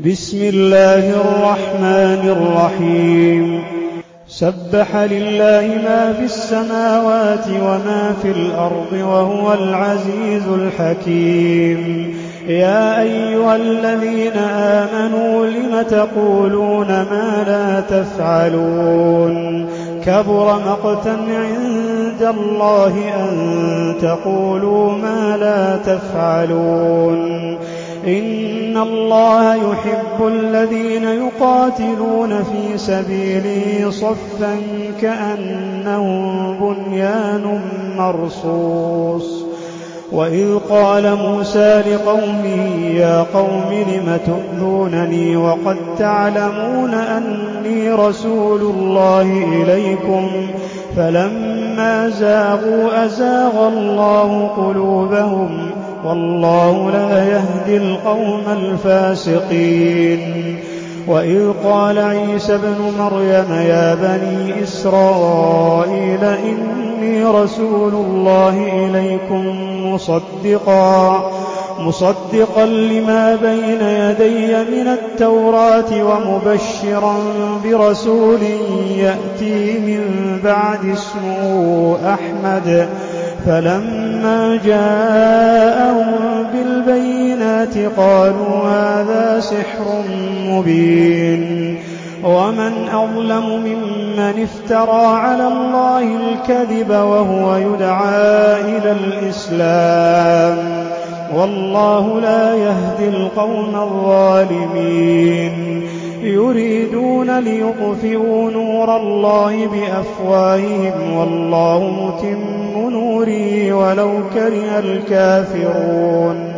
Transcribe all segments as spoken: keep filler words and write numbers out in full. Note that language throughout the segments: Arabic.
بسم الله الرحمن الرحيم سبح لله ما في السماوات وما في الأرض وهو العزيز الحكيم. يا أيها الذين آمنوا لم تقولون ما لا تفعلون كبر مقتا عند الله أن تقولوا ما لا تفعلون. إن الله يحب الذين يقاتلون في سبيله صفا كأنهم بنيان مرصوص. وإذ قال موسى لقومه يا قوم لم تؤذونني وقد تعلمون أني رسول الله إليكم فلما زاغوا أزاغ الله قلوبهم والله لا يهدي القوم الفاسقين. وإذ قال عيسى ابن مريم يا بني إسرائيل إني رسول الله إليكم مصدقا مصدقا لما بين يدي من التوراة ومبشرا برسول يأتي من بعد اسمه أحمد. فلما جاءهم بالبينات قالوا هذا سحر مبين. ومن أظلم ممن افترى على الله الكذب وهو يدعى إلى الإسلام والله لا يهدي القوم الظالمين. يريدون ليطفئوا نور الله بأفواههم والله متم نوره ولو كره الكافرون.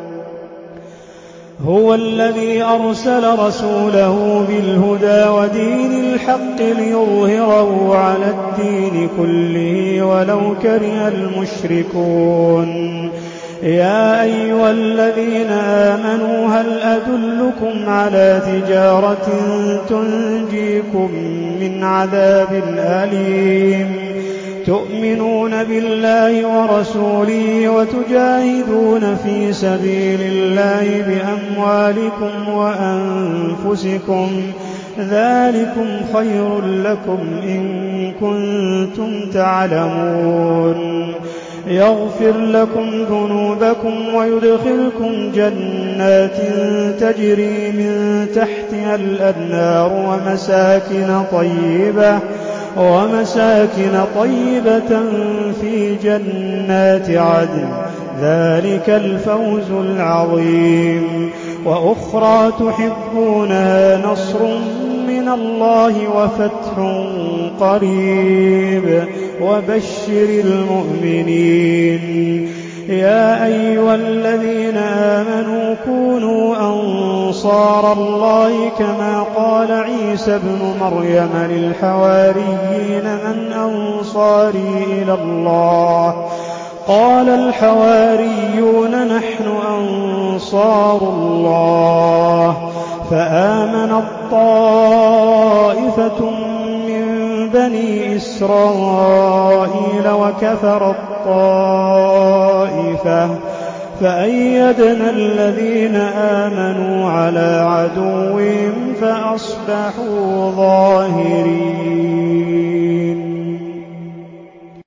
هو الذي أرسل رسوله بالهدى ودين الحق ليظهره على الدين كله ولو كره المشركون. يا أيها الذين آمنوا هل أدلكم على تجارة تنجيكم من عذاب أليم تؤمنون بالله ورسوله وتجاهدون في سبيل الله بأموالكم وأنفسكم ذلكم خير لكم إن كنتم تعلمون. يغفر لكم ذنوبكم ويدخلكم جنات تجري من تحتها الأنهار ومساكن طيبة ومساكن طيبة في جنات عدن ذلك الفوز العظيم. وأخرى تحبونها نصر من الله وفتح قريب وبشر المؤمنين. يا أيها الذين آمنوا كونوا أنصار الله كما قال عيسى ابن مريم للحواريين من أنصاري إلى الله قال الحواريون نحن أنصار الله. فآمنت طائفة من بني إسرائيل وكفرت طائفة فأيدنا الذين آمنوا على عدوهم فأصبحوا ظاهرين.